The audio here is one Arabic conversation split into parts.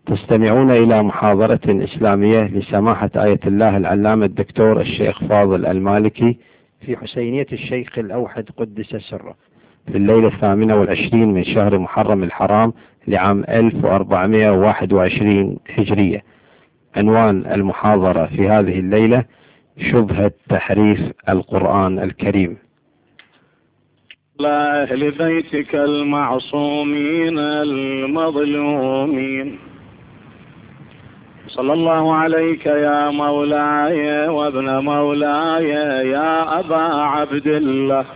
تستمعون إلى محاضرة إسلامية لسماحة آية الله العلامة الدكتور الشيخ فاضل المالكي في حسينية الشيخ الأوحد قدس سره في الليلة 28 من شهر محرم الحرام لعام 1421 هجرية. عنوان المحاضرة في هذه الليلة: شبهة تحريف القرآن الكريم. لأهل بيتك المعصومين المظلومين، صلى الله عليك يا مولاي وابن مولاي يا أبا عبد الله.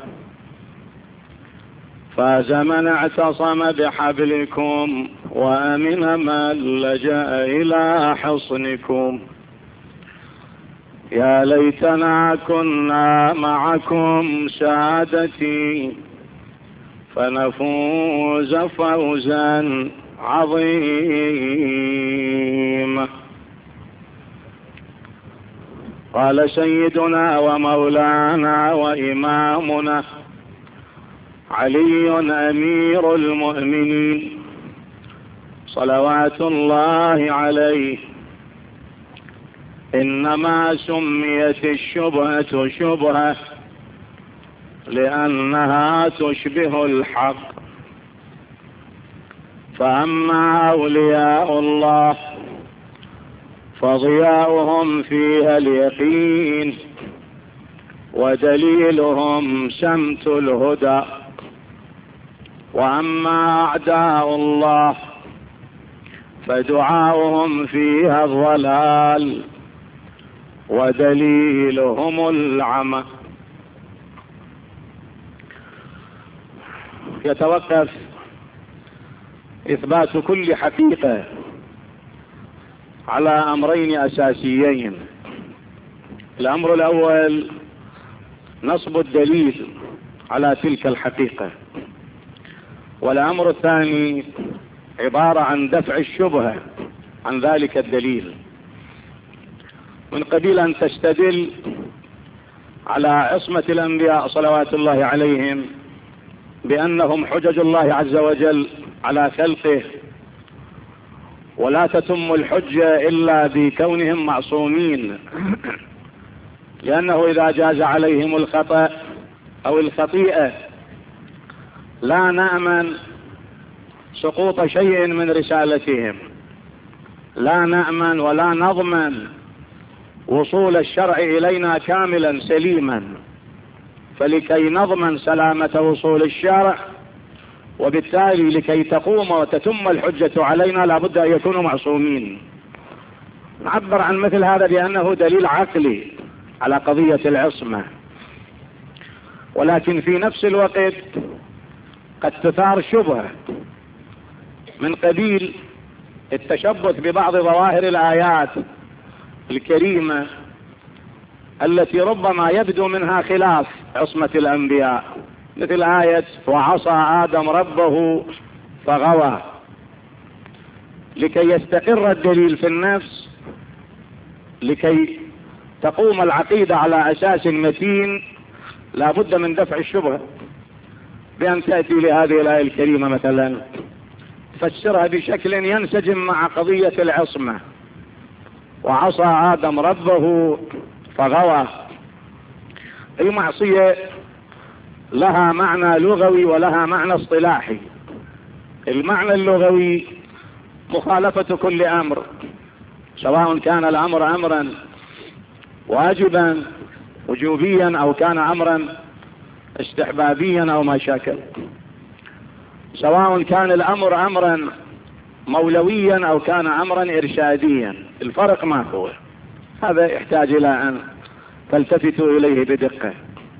فاز من اعتصم بحبلكم وأمن من لجأ إلى حصنكم. يا ليتنا كنا معكم سادتي فنفوز فوزا عظيما. قال سيدنا ومولانا وإمامنا علي أمير المؤمنين صلوات الله عليه: إنما سميت الشبهة شبهة لأنها تشبه الحق، فأما أولياء الله فضياؤهم فيها اليقين ودليلهم سمت الهدى، وأما أعداء الله فدعاؤهم فيها الضلال ودليلهم العمى. يتوقف إثبات كل حقيقة على أمرين أساسيين: الأمر الأول نصب الدليل على تلك الحقيقة، والأمر الثاني عبارة عن دفع الشبهة عن ذلك الدليل، من قبيل أن تستدل على عصمة الأنبياء صلوات الله عليهم بأنهم حجج الله عز وجل على خلقه، ولا تتم الحجة إلا بكونهم معصومين، لأنه إذا جاز عليهم الخطأ أو الخطيئة لا نأمن سقوط شيء من رسالتهم، لا نأمن ولا نضمن وصول الشرع إلينا كاملا سليما. فلكي نضمن سلامة وصول الشرع، وبالتالي لكي تقوم وتتم الحجة علينا، لابد أن يكونوا معصومين. نعبر عن مثل هذا بأنه دليل عقلي على قضية العصمة، ولكن في نفس الوقت قد تثار شبهة من قبيل التشبث ببعض ظواهر الآيات الكريمة التي ربما يبدو منها خلاف عصمة الأنبياء، مثل آية وعصى آدم ربه فغوى. لكي يستقر الدليل في النفس، لكي تقوم العقيدة على أساس متين، لا بد من دفع الشبهة بأن تأتي لهذه الآية الكريمة مثلا تفسرها بشكل ينسجم مع قضية العصمة: وعصى آدم ربه فغوى. أي معصية لها معنى لغوي ولها معنى اصطلاحي. المعنى اللغوي مخالفة كل أمر، سواء كان الأمر أمرا واجبا وجوبيا أو كان أمرا استحبابيا أو ما شاكل، سواء كان الأمر أمرا مولويا أو كان أمرا إرشاديا. الفرق ما هو؟ هذا يحتاج إلى أن تلتفتوا إليه بدقة.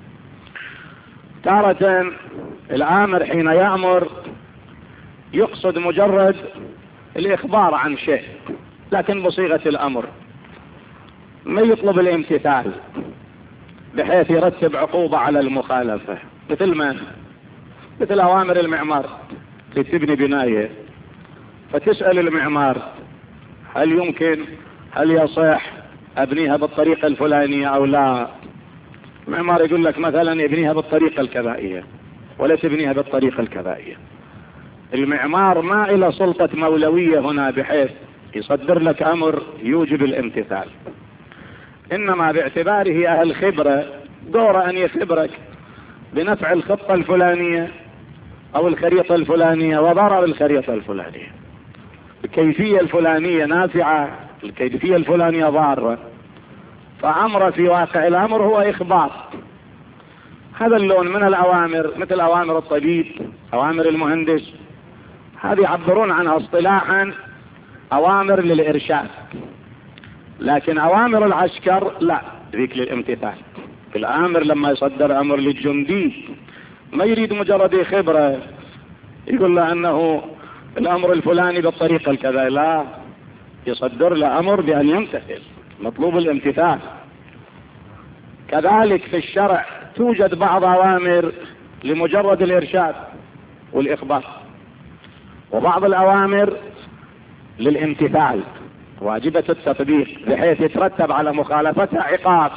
تارة الآمر حين يأمر يقصد مجرد الإخبار عن شيء، لكن بصيغة الأمر، ما يطلب الامتثال بحيث يرتب عقوبة على المخالفة، مثل أوامر المعمار تبني بناية، فتسأل المعمار هل يمكن، هل يصح أبنيها بالطريقة الفلانية أو لا؟ المعمار يقول لك مثلا ابنيها بالطريقة الكذائية ولا تبنيها بالطريقة الكذائية. المعمار ما إلى سلطة مولوية هنا بحيث يصدر لك أمر يوجب الامتثال، إنما باعتباره أهل خبرة دور أن يخبرك بنفع الخطة الفلانية أو الخريطة الفلانية وضرر الخريطة الفلانية، الكيفية الفلانية نافعة، الكيفية الفلانية ضارة، فأمر في واقع الأمر هو إخبار. هذا اللون من الأوامر مثل أوامر الطبيب، أوامر المهندس، هذه يعبرون عنها اصطلاحا أوامر للإرشاد، لكن أوامر العسكر لا، ذيك للامتثال. الآمر لما يصدر أمر للجندي ما يريد مجرد خبرة يقول له أنه الأمر الفلاني بالطريقة الكذا، لا، يصدر له أمر بأن يمتثل، مطلوب الامتثال. كذلك في الشرع توجد بعض أوامر لمجرد الإرشاد والإخبار، وبعض الأوامر للامتثال واجبة التطبيق بحيث يترتب على مخالفتها عقاب.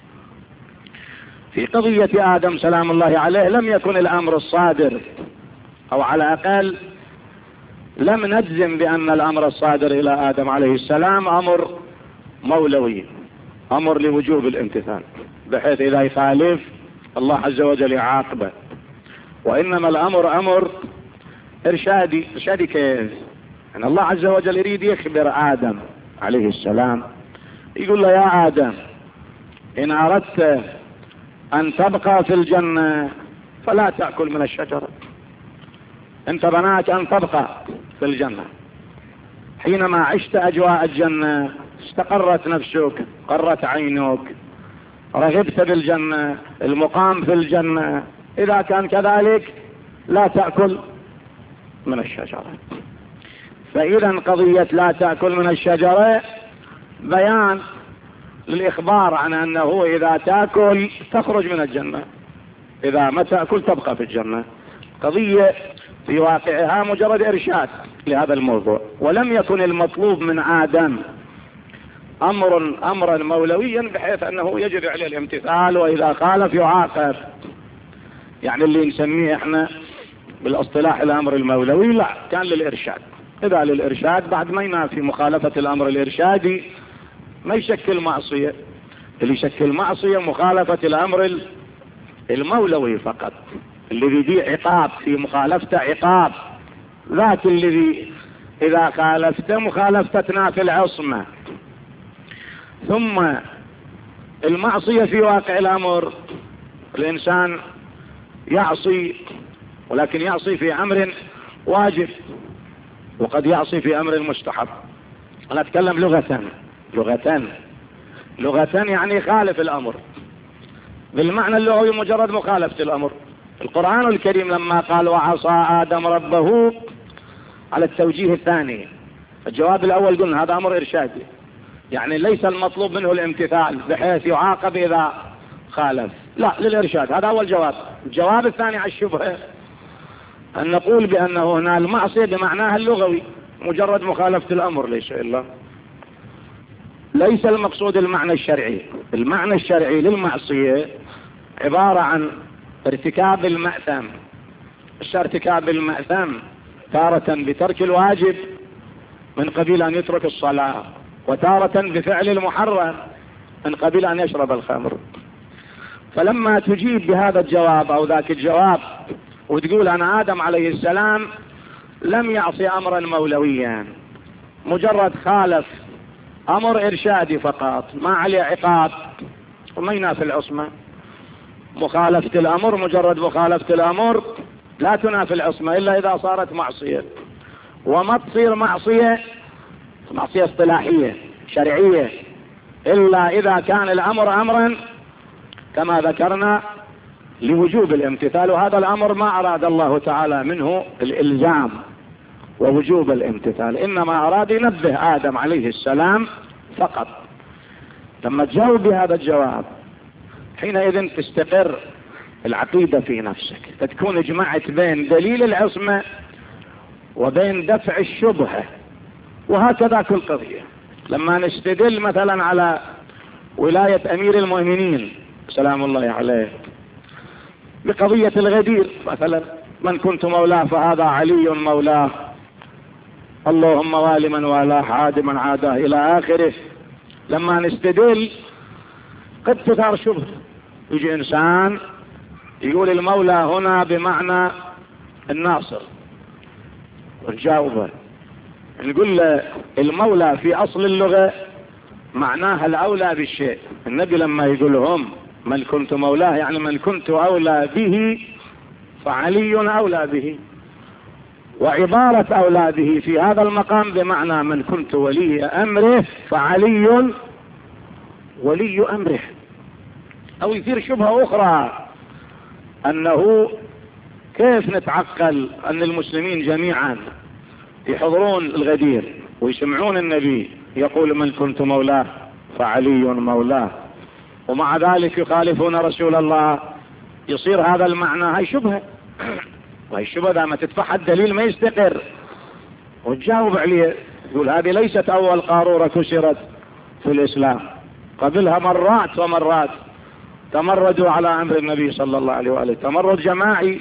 في قضية آدم سلام الله عليه لم يكن الأمر الصادر، أو على الأقل لم نجزم بأن الأمر الصادر إلى آدم عليه السلام أمر مولوي، أمر لوجوب الامتثال بحيث إذا يخالف الله عز وجل يعاقبه، وإنما الأمر أمر إرشادي. إرشادي كيف؟ أن الله عز وجل يريد يخبر آدم عليه السلام، يقول له يا آدم إن أردت أن تبقى في الجنة فلا تأكل من الشجرة. أنت بناك أن تبقى في الجنة، حينما عشت أجواء الجنة استقرت نفسك، قرت عينك، رغبت بالجنة، المقام في الجنة، إذا كان كذلك لا تأكل من الشجرة. فإذا قضية لا تأكل من الشجرة بيان للإخبار عن أنه إذا تأكل تخرج من الجنة، إذا ما تأكل تبقى في الجنة. قضية في واقعها مجرد إرشاد لهذا الموضوع، ولم يكن المطلوب من آدم أمرا مولويا بحيث أنه يجب عليه الامتثال، وإذا خالف يعاقب، يعني اللي نسميه احنا بالاصطلاح الأمر المولوي، لا، كان للإرشاد. إذا للإرشاد بعد ما ينافي مخالفة الأمر الإرشادي ما يشكل معصية، اللي يشكل معصية مخالفة الأمر المولوي فقط، الذي فيه عقاب، في مخالفته عقاب، ذاك الذي إذا خالفته مخالفة تنافي العصمة. ثم المعصية في واقع الأمر، الإنسان يعصي، ولكن يعصي في أمر واجب، وقد يعصي في أمر مستحب. أنا أتكلم لغة يعني خالف الأمر بالمعنى اللغوي، مجرد مخالفة الأمر. القرآن الكريم لما قال وعصى آدم ربه على التوجيه الثاني، الجواب الأول قلنا هذا أمر إرشادي، يعني ليس المطلوب منه الامتثال بحيث يعاقب إذا خالف، لا، للإرشاد. هذا أول جواب. الجواب الثاني على الشبهة أن نقول بأنه هنا المعصية بمعناها اللغوي مجرد مخالفة الأمر، ليس إلا، ليس المقصود المعنى الشرعي. المعنى الشرعي للمعصية عبارة عن ارتكاب المأثم. ارتكاب المأثم تارة بترك الواجب من قبيل أن يترك الصلاة، وتارة بفعل المحرم من قبيل أن يشرب الخمر. فلما تجيب بهذا الجواب أو ذاك الجواب وتقول أن آدم عليه السلام لم يعصي أمرا مولويا، مجرد خالف أمر إرشادي فقط، ما عليه عقاب وما ينافي العصمة. مخالفة الأمر، مجرد مخالفة الأمر لا تنافي العصمة إلا إذا صارت معصية، وما تصير معصية اصطلاحية شرعية إلا إذا كان الأمر أمرا كما ذكرنا لوجوب الامتثال، وهذا الأمر ما أراد الله تعالى منه الإلزام ووجوب الامتثال، إنما أراد ينبه آدم عليه السلام فقط. لما تجاوب بهذا الجواب حينئذ تستقر العقيدة في نفسك، تكون اجمعت بين دليل العصمة وبين دفع الشبهة. وهكذا كل قضية. لما نستدل مثلا على ولاية أمير المؤمنين سلام الله عليه بقضية الغدير مثلا، من كنت مولاه فهذا علي مولاه، اللهم والي من والاه عاد من عاداه إلى آخره. لما نستدل قد تثار شبهة، يجي إنسان يقول المولى هنا بمعنى الناصر، ونجاوبه نقول له المولى في أصل اللغة معناها الأولى بالشيء. النبي لما يقولهم من كنت مولاه يعني من كنت أولى به، فعلي أولى به. وعبارة أولى به في هذا المقام بمعنى من كنت ولي أمره، فعلي ولي أمره. أو يثير شبهة أخرى أنه كيف نتعقل أن المسلمين جميعا يحضرون الغدير ويسمعون النبي يقول من كنت مولاه فعلي مولاه، ومع ذلك يخالفون رسول الله؟ يصير هذا المعنى هاي شبهة، وهي الشبهة دائما تدفعها الدليل ما يستقر، وتجاوب عليه يقول هذه ليست أول قارورة كسرت في الإسلام، قبلها مرات ومرات تمردوا على أمر النبي صلى الله عليه وآله، تمرد جماعي.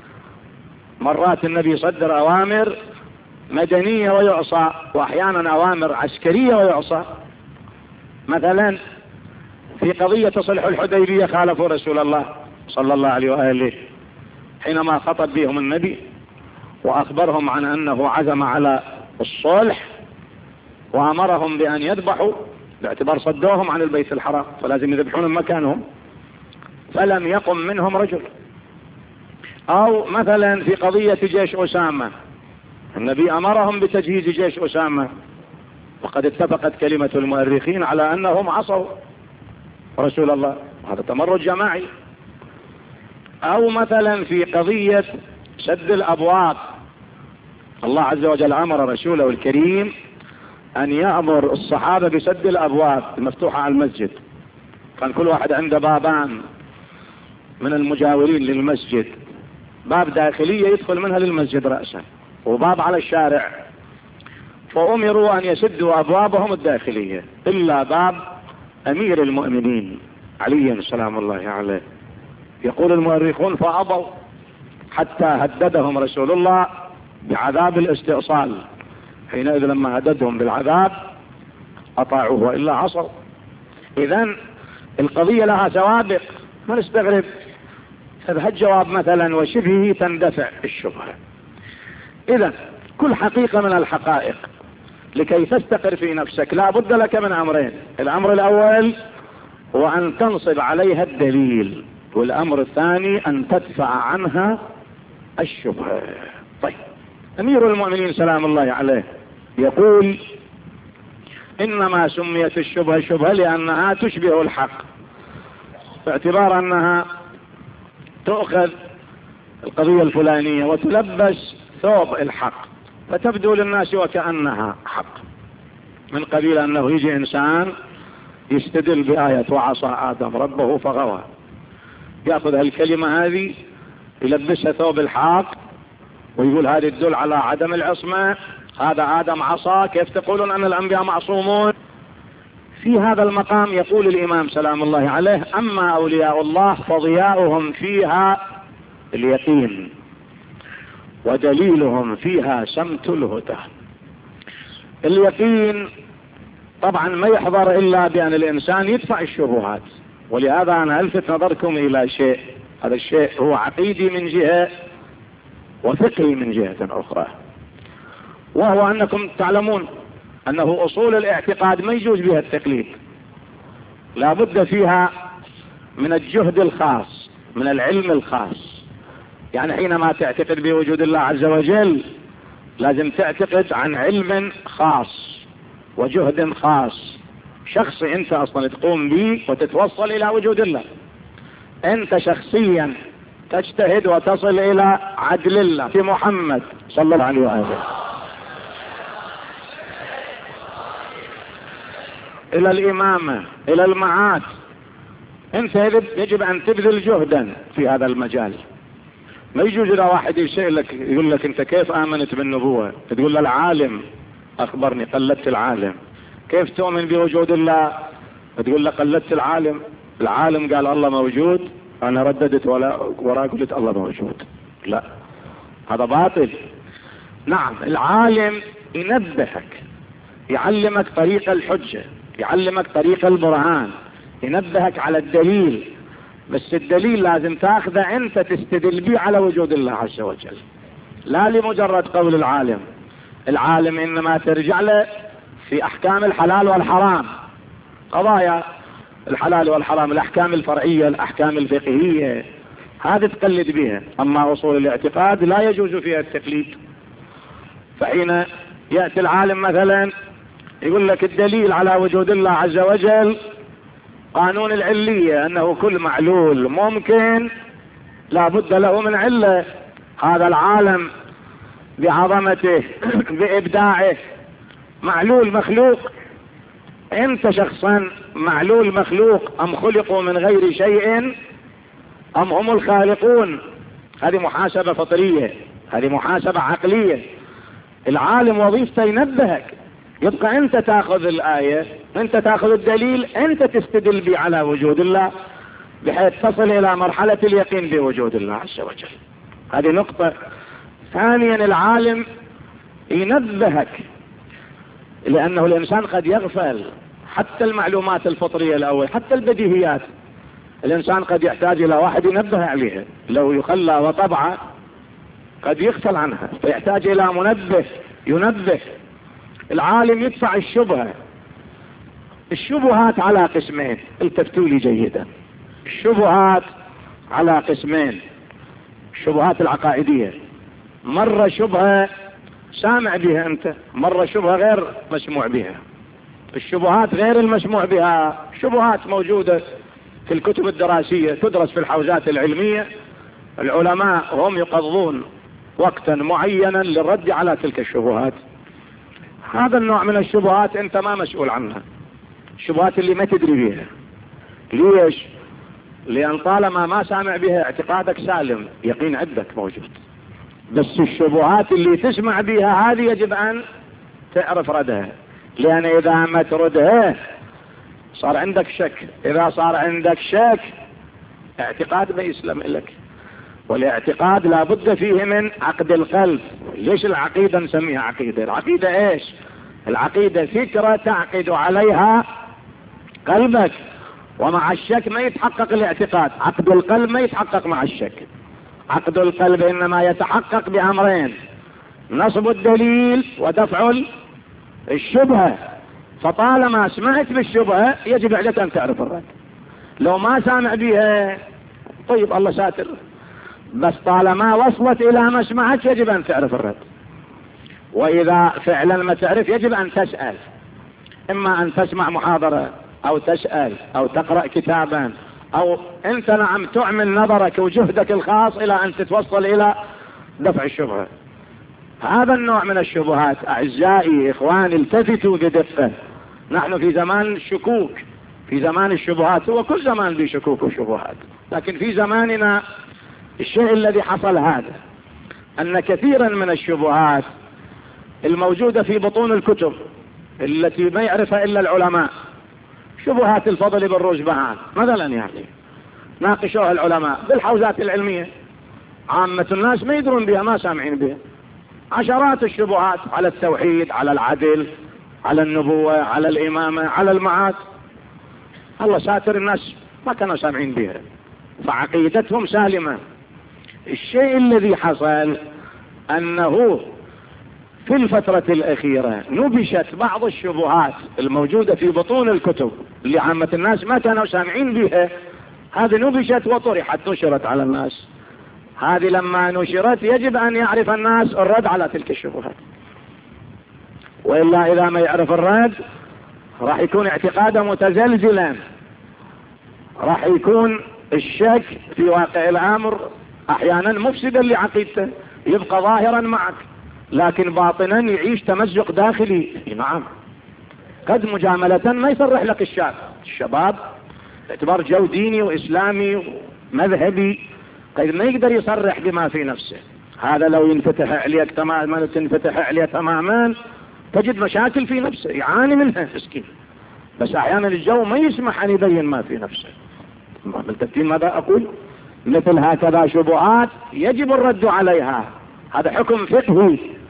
مرات النبي صدر أوامر مدنية ويعصى، وأحيانا أوامر عسكرية ويعصى. مثلا في قضية صلح الحديبية خالفوا رسول الله صلى الله عليه وآله حينما خطب بهم النبي وأخبرهم عن أنه عزم على الصلح، وأمرهم بأن يذبحوا باعتبار صدوهم عن البيت الحرام فلازم يذبحون مكانهم، فلم يقم منهم رجل. أو مثلا في قضية جيش أسامة، النبي أمرهم بتجهيز جيش أسامة، وقد اتفقت كلمة المؤرخين على أنهم عصوا رسول الله، هذا تمرد جماعي. أو مثلا في قضية سد الأبواب، الله عز وجل أمر رسوله الكريم أن يأمر الصحابة بسد الأبواب المفتوحة على المسجد، كان كل واحد عنده بابان من المجاورين للمسجد، باب داخلية يدخل منها للمسجد رأسا، وباب على الشارع، فأمروا أن يسدوا أبوابهم الداخلية إلا باب أمير المؤمنين علي سلام الله عليه. يقول المؤرخون فأبوا حتى هددهم رسول الله بعذاب الاستئصال، حينئذ لما هددهم بالعذاب أطاعوه وإلا عصوا. إذن القضية لها سوابق، ما نستغرب هذا الجواب مثلا وشبهه تندفع الشبهة. إذن كل حقيقة من الحقائق لكي تستقر في نفسك لا بد لك من أمرين، الأمر الأول هو أن تنصب عليها الدليل، والأمر الثاني أن تدفع عنها الشبهة. طيب أمير المؤمنين سلام الله عليه يقول إنما سميت الشبهة شبهة لأنها تشبه الحق، باعتبار أنها تأخذ القضية الفلانية وتلبس ثوب الحق فتبدو للناس وكأنها حق، من قبيل أنه يجي إنسان يستدل بآية وعصى آدم ربه فغوى، يأخذ هالكلمة هذه يلبسها ثوب الحق ويقول هذه تدل على عدم العصمة، هذا آدم عصى، كيف تقولون أن الأنبياء معصومون؟ في هذا المقام يقول الإمام سلام الله عليه أما أولياء الله فضياؤهم فيها اليقين ودليلهم فيها سمت الهدى. اليقين طبعا ما يحضر إلا بأن الإنسان يدفع الشبهات، ولهذا أنا ألفت نظركم إلى شيء، هذا الشيء هو عقيدي من جهة وفقهي من جهة أخرى، وهو أنكم تعلمون أنه أصول الاعتقاد ما يجوز بها التقليد، لا بد فيها من الجهد الخاص، من العلم الخاص. يعني حينما تعتقد بوجود الله عز وجل لازم تعتقد عن علم خاص وجهد خاص شخصي انت اصلا تقوم به وتتوصل الى وجود الله، انت شخصيا تجتهد وتصل الى عدل الله في محمد صلى الله عليه وآله، الى الامامة، الى المعاد. انت يجب ان تبذل جهدا في هذا المجال. ما يجوز إذا واحد يسألك يقول لك انت كيف آمنت بالنبوة، تقول له العالم اخبرني، قلدت العالم. كيف تؤمن بوجود الله، تقول له قلدت العالم، العالم قال الله موجود، انا رددت وراء قلت الله موجود. لا، هذا باطل. نعم العالم ينبهك، يعلمك طريق الحجة، يعلمك طريق البرهان، ينبهك على الدليل. بس الدليل لازم تاخذه انت تستدل به على وجود الله عز وجل، لا لمجرد قول العالم. العالم انما ترجع له في احكام الحلال والحرام، قضايا الحلال والحرام، الاحكام الفرعية، الاحكام الفقهية، هذه تقلد بها. اما اصول الاعتقاد لا يجوز فيها التقليد. فحين يأتي العالم مثلا يقول لك الدليل على وجود الله عز وجل قانون العلية، انه كل معلول ممكن لا بد له من علة. هذا العالم بعظمته بإبداعه معلول مخلوق، انت شخصا معلول مخلوق، ام خلقوا من غير شيء ام هم الخالقون؟ هذه محاسبة فطرية، هذه محاسبة عقلية. العالم وظيفته ينبهك، يبقى انت تاخذ الآية، انت تاخذ الدليل، انت تستدل به على وجود الله بحيث تصل الى مرحلة اليقين بوجود الله عز وجل. هذه نقطة. ثانيا العالم ينبهك، لانه الانسان قد يغفل حتى المعلومات الفطرية الاول، حتى البديهيات الانسان قد يحتاج الى واحد ينبه عليها، لو يخلى وطبعه قد يغفل عنها، فيحتاج الى منبه ينبه. العالم يدفع الشبهة. الشبهات على قسمين، التفتوا لي جيدا. الشبهات على قسمين، الشبهات العقائدية، مرة شبهة سامع بها انت، مرة شبهة غير مسموع بها. الشبهات غير المسموع بها شبهات موجودة في الكتب الدراسية، تدرس في الحوزات العلمية، العلماء هم يقضون وقتا معينا للرد على تلك الشبهات. هذا النوع من الشبهات انت ما مسؤول عنها، الشبهات اللي ما تدري بها. ليش؟ لان طالما ما سامع بها اعتقادك سالم، يقين عندك موجود. بس الشبهات اللي تسمع بها هذه يجب ان تعرف ردها، لان اذا ما تردها صار عندك شك. اذا صار عندك شك اعتقاد ما يسلم لك، والاعتقاد لابد فيه من عقد القلب. ليش العقيدة نسميها عقيدة؟ العقيدة ايش؟ العقيدة فكرة تعقد عليها قلبك، ومع الشك ما يتحقق الاعتقاد. عقد القلب ما يتحقق مع الشك. عقد القلب انما يتحقق بامرين: نصب الدليل ودفع الشبهة. فطالما سمعت بالشبهة يجب عليك ان تعرف الرد. لو ما سامع بها طيب الله ساتر، بس طالما وصلت الى مسمعك يجب ان تعرف الرد. واذا فعلا ما تعرف يجب ان تسأل، اما ان تسمع محاضرة او تسأل او تقرأ كتابا، او انت نعم تعمل نظرك وجهدك الخاص الى ان تتوصل الى دفع الشبهة. هذا النوع من الشبهات اعزائي اخواني التفتوا بدقة. نحن في زمان الشكوك، في زمان الشبهات. هو كل زمان ذي شكوك وشبهات، لكن في زماننا الشيء الذي حصل هذا ان كثيرا من الشبهات الموجودة في بطون الكتب التي ما يعرفها الا العلماء، شبهات الفضل بن رجبهان مثلا، يعني ناقشوها العلماء بالحوزات العلمية، عامة الناس ما يدرون بها، ما سامعين بها. عشرات الشبهات على التوحيد، على العدل، على النبوة، على الإمامة، على المعاد. الله ساتر الناس ما كانوا سامعين بها، فعقيدتهم سالمة. الشيء الذي حصل أنه في الفترة الأخيرة نبشت بعض الشبهات الموجودة في بطون الكتب اللي عامة الناس ما كانوا سامعين بها. هذه نبشت وطرحت، نشرت على الناس. هذه لما نشرت يجب أن يعرف الناس الرد على تلك الشبهات، وإلا إذا ما يعرف الرد راح يكون اعتقاده متزلزلا، راح يكون الشك في واقع الأمر أحيانا مفسدا لعقيدته، يبقى ظاهرا معك لكن باطنا يعيش تمزق داخلي. نعم، قد مجاملة ما يصرح لك الشباب اعتبار جو ديني وإسلامي ومذهبي، قد ما يقدر يصرح بما في نفسه. هذا لو ينفتح عليك تماما، تنفتح عليه تماما، تجد مشاكل في نفسه يعاني منها مسكين. بس أحيانا الجو ما يسمح أن يبين ما في نفسه. ملتفتين ماذا أقول؟ مثل هكذا شبهات يجب الرد عليها. هذا حكم فقهي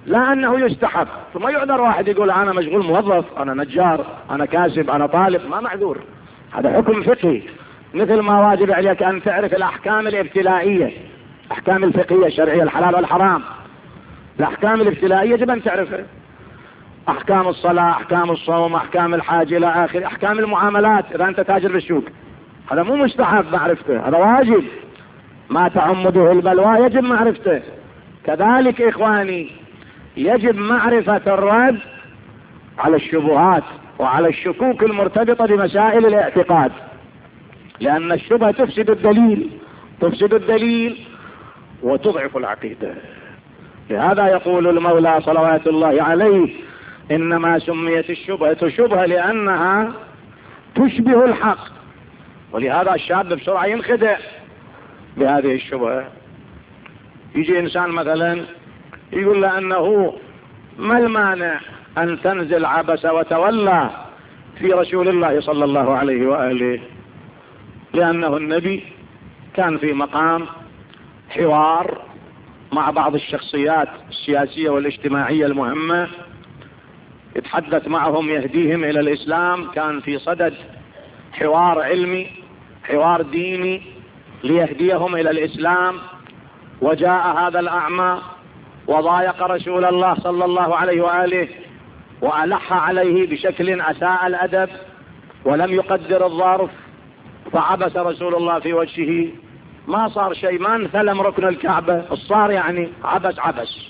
لا أنه يستحب. ثم يعذر واحد يقول أنا مشغول موظف، أنا نجار، أنا كاسب، أنا طالب، ما معذور. هذا حكم فقهي، مثل ما واجب عليك أن تعرف الأحكام الابتلائية، أحكام الفقهية الشرعية، الحلال والحرام. الأحكام الابتلائية يجب أن تعرفها، أحكام الصلاة، أحكام الصوم، أحكام الحاج إلى آخر، أحكام المعاملات. إذا أنت تاجر بالسوق هذا مو مستحب معرفته، هذا واجب. ما تعمده البلوى يجب معرفته. كذلك إخواني يجب معرفة الرد على الشبهات وعلى الشكوك المرتبطة بمسائل الاعتقاد، لأن الشبهة تفسد الدليل وتضعف العقيدة. لهذا يقول المولى صلوات الله عليه إنما سميت الشبهة شبهة لأنها تشبه الحق. ولهذا الشاب بسرعة ينخدع بهذه الشبهة. يجي إنسان مثلا يقول له أنه ما المانع أن تنزل عبس وتولى في رسول الله صلى الله عليه وآله، لأنه النبي كان في مقام حوار مع بعض الشخصيات السياسية والاجتماعية المهمة، يتحدث معهم يهديهم إلى الإسلام، كان في صدد حوار علمي، حوار ديني ليهديهم إلى الإسلام. وجاء هذا الأعمى وضايق رسول الله صلى الله عليه وآله وألح عليه بشكل أساء الأدب ولم يقدر الظرف، فعبس رسول الله في وجهه. ما صار شيء، ما انثلم ركن الكعبة، الصار يعني عبس.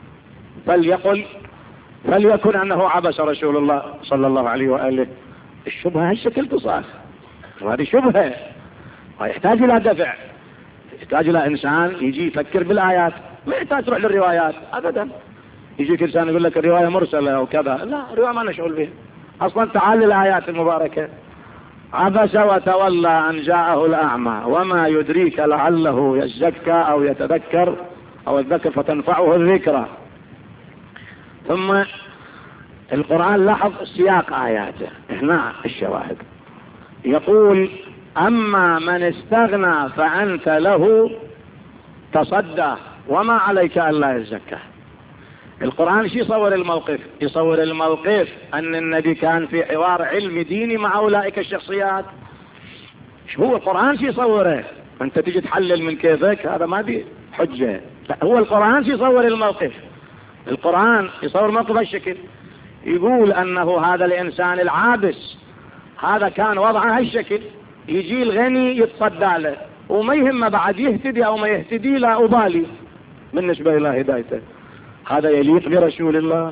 فليكن أنه عبس رسول الله صلى الله عليه وآله. الشبهة هالشكل تصاغ، وهذه شبهة ويحتاج إلى دفع، يحتاج إلى إنسان يجي يفكر بالآيات، ما يحتاج تروح للروايات أبدا. يجيك إنسان يقول لك الرواية مرسلة أو كذا، لا، الرواية ما نشغل بها أصلا. تعال للآيات المباركة. عبس وتولى أن جاءه الأعمى وما يدريك لعله يزكى أو يتذكر أو يذكر فتنفعه الذكرى. ثم القرآن لاحظ سياق آياته، هنا الشواهد. يقول أما من استغنى فأنت له تصدى وما عليك ألا يزكى. القرآن شو يصور الموقف؟ يصور الموقف أن النبي كان في حوار علمي ديني مع أولئك الشخصيات. شو هو القرآن شو يصوره؟ أنت تيجي تحلل من كيفك، هذا ما بي حجة. لا، هو القرآن شو يصور الموقف؟ القرآن يصور موقف هالشكل، يقول أنه هذا الإنسان العابس هذا كان وضعه هالشكل، يجي الغني يتصدى له وما يهم بعد يهتدي أو ما يهتدي، لا أبالي بالنسبة إلى هدايته. هذا يليق برسول الله؟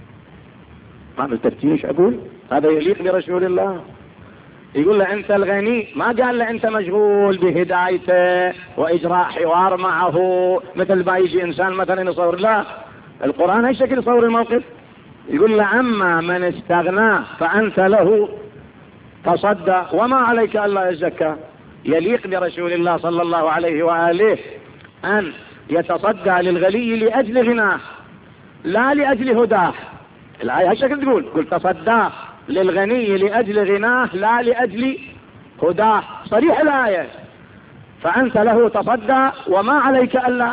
ما بالتفتيش أقول هذا يليق برسول الله؟ يقول له أنت الغني، ما قال له أنت مشغول بهدايته وإجراء حوار معه مثل ما يجي إنسان مثلا يصور. لا، القرآن هالشكل يصور الموقف. يقول له أما من استغنى فأنت له تصدى وما عليك ألا يزكى. يليق برسول الله صلى الله عليه وآله أن يتصدى للغني لأجل غناه لا لأجل هداه. الآية هالشكل تقول تصدى للغني لأجل غناه لا لأجل هداه، صريح الآية. فأنت له تصدى وما عليك ألا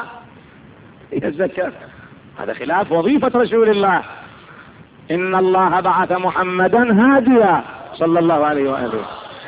يزكى. هذا خلاف وظيفة رسول الله. إن الله بعث محمدا هاديا صلى الله عليه وآله.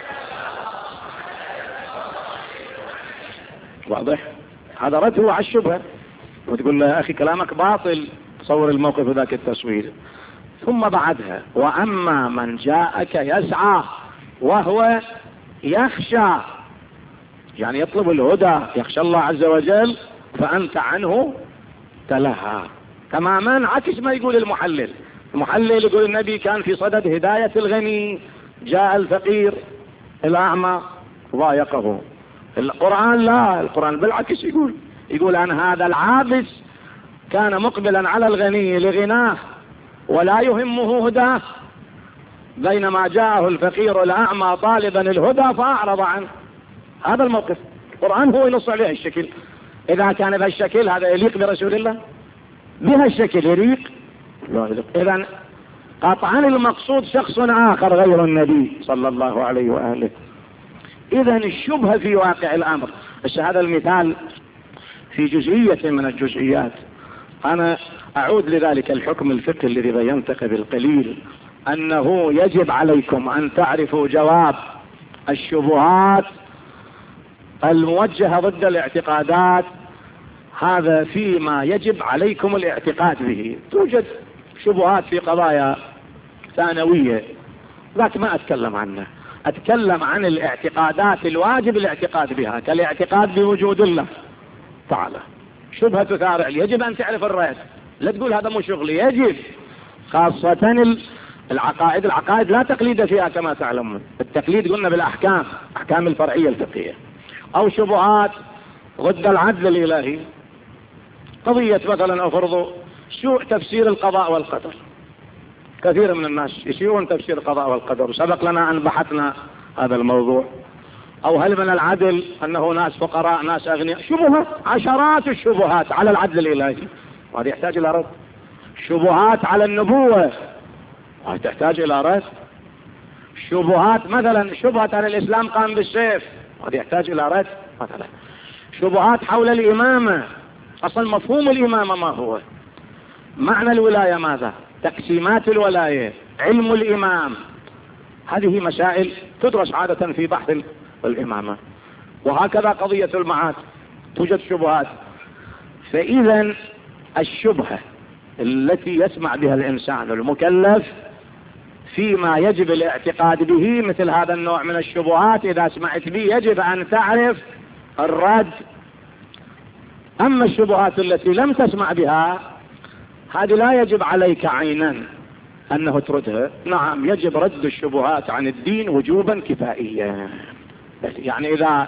واضح؟ هذا رده على الشبهة، وتقول له يا أخي كلامك باطل، تصور الموقف ذاك التصوير. ثم بعدها وأما من جاءك يسعى وهو يخشى، يعني يطلب الهدى، يخشى الله عز وجل، فأنت عنه تلهى. تماما عكس ما يقول المحلل. المحلل يقول النبي كان في صدد هداية الغني، جاء الفقير الأعمى ضايقه. القرآن لا، القرآن بالعكس يقول أن هذا العابس كان مقبلا على الغني لغناه ولا يهمه هداه، بينما جاءه الفقير الأعمى طالبا الهدى فأعرض عنه. هذا الموقف، القرآن هو ينص عليه الشكل. إذا كان بهالشكل هذا يليق برسول الله؟ بهالشكل يليق؟ إذن قطعا المقصود شخص آخر غير النبي صلى الله عليه وآله. إذن الشبهة في واقع الأمر. بس هذا المثال في جزئية من الجزئيات. أنا أعود لذلك الحكم الفقهي الذي بينته قبل قليل، أنه يجب عليكم أن تعرفوا جواب الشبهات الموجهة ضد الاعتقادات. هذا فيما يجب عليكم الاعتقاد به. توجد شبهات في قضايا ثانوية، لكن ما أتكلم عنها، أتكلم عن الاعتقادات الواجب الاعتقاد بها، كالاعتقاد بوجود الله تعالى. شبهة تثار، يجب أن تعرف الرأي، لا تقول هذا مو شغلي. يجب، خاصة العقائد لا تقليد فيها كما تعلمون. التقليد قلنا بالأحكام، أحكام الفرعية الفقهية. أو شبهات ضد العدل الإلهي، قضية مثلا أفرضوا سوء تفسير القضاء والقدر. كثير من الناس يسيئون تفسير القضاء والقدر، سبق لنا أن بحثنا هذا الموضوع. أو هل من العدل أنه ناس فقراء ناس أغنياء؟ شبهات، عشرات الشبهات على العدل الإلهي، وهذا يحتاج إلى رد. شبهات على النبوة، وهذا تحتاج إلى رد. شبهات مثلا شبهة عن الإسلام قام بالسيف، وهذا يحتاج إلى رد مثلا. شبهات حول الإمامة، أصلا مفهوم الإمامة ما هو، معنى الولاية ماذا، تقسيمات الولاية، علم الإمام، هذه مسائل تدرس عادة في بحث الإمامة. وهكذا قضية المعاد توجد شبهات. فإذا الشبهة التي يسمع بها الإنسان المكلف فيما يجب الاعتقاد به، مثل هذا النوع من الشبهات إذا سمعت به يجب أن تعرف الرد. أما الشبهات التي لم تسمع بها، هذه لا يجب عليك عينا أنه تردها. نعم يجب رد الشبهات عن الدين وجوبا كفائيا. يعني إذا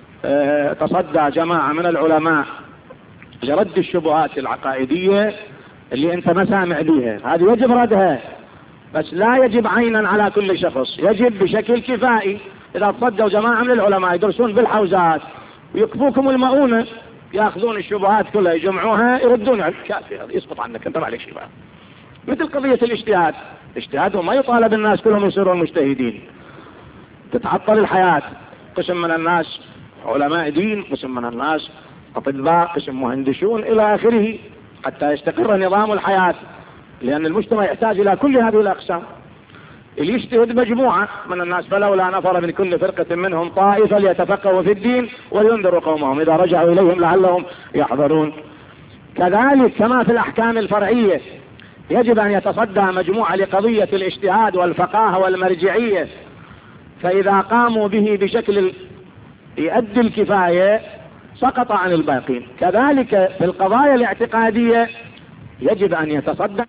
تصدى جماعة من العلماء لرد الشبهات العقائدية اللي أنت ما سامع بها، هذه يجب ردها، بس لا يجب عينا على كل شخص، يجب بشكل كفائي. إذا تصدوا جماعة من العلماء يدرسون بالحوزات ويكفوكم المؤونة، يأخذون الشبهات كلها يجمعوها يردون على الكافي، هذا يسقط عنك، انت ما عليك شيء بقى. مثل قضية الاجتهاد، اجتهاد وما يطالب الناس كلهم يصيرون مجتهدين. تتعطل الحياة، قسم من الناس علماء دين، قسم من الناس أطباء، قسم مهندسون إلى آخره، حتى يستقر نظام الحياة، لأن المجتمع يحتاج إلى كل هذه الأقسام. اللي يجتهد مجموعة من الناس، فلولا نفر من كل فرقة منهم طائفة ليتفقهوا في الدين ولينذروا قومهم إذا رجعوا إليهم لعلهم يحذرون. كذلك كما في الأحكام الفرعية يجب أن يتصدى مجموعة لقضية الاجتهاد والفقاهة والمرجعية، فإذا قاموا به بشكل يؤدي الكفاية سقط عن الباقين. كذلك في القضايا الاعتقادية يجب أن يتصدى